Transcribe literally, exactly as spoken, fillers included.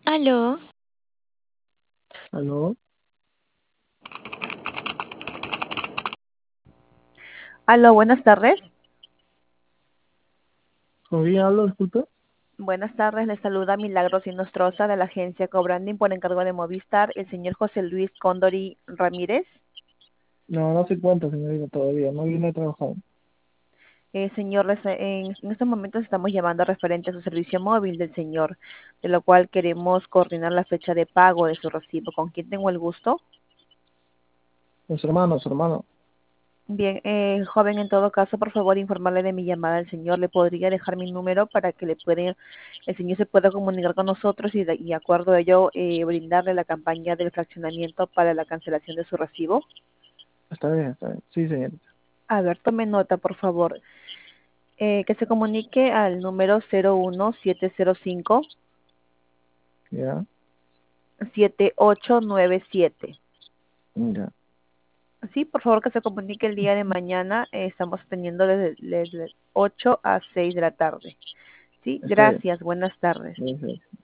Aló, Aló, Aló, buenas tardes. ¿con quién hablo? Disculpe. Buenas tardes, les saluda Milagros Inostroza de la agencia Cobranding por encargo de Movistar, el señor José Luis Cóndori Ramírez. No, no se cuenta, señorita, todavía. No viene a trabajar. Eh, señor, les- en, en estos momentos estamos llamando referente a su servicio móvil del señor, de lo cual queremos coordinar la fecha de pago de su recibo. ¿Con quién tengo el gusto? Con su hermano, su hermano. Bien, eh, joven, en todo caso, por favor, informarle de mi llamada al señor. ¿Le podría dejar mi número para que le puede, el señor se pueda comunicar con nosotros y de, y de acuerdo a ello eh, brindarle la campaña del fraccionamiento para la cancelación de su recibo? Está bien, está bien. Sí, señorita. A ver, tome nota, por favor. Eh, que se comunique al número cero uno siete cero cinco Ya, siete ocho nueve siete. ya. Sí, por favor, que se comunique el día de mañana. Eh, estamos teniendo desde, desde ocho a seis de la tarde. Sí, Está bien. gracias. Buenas tardes. Sí, sí.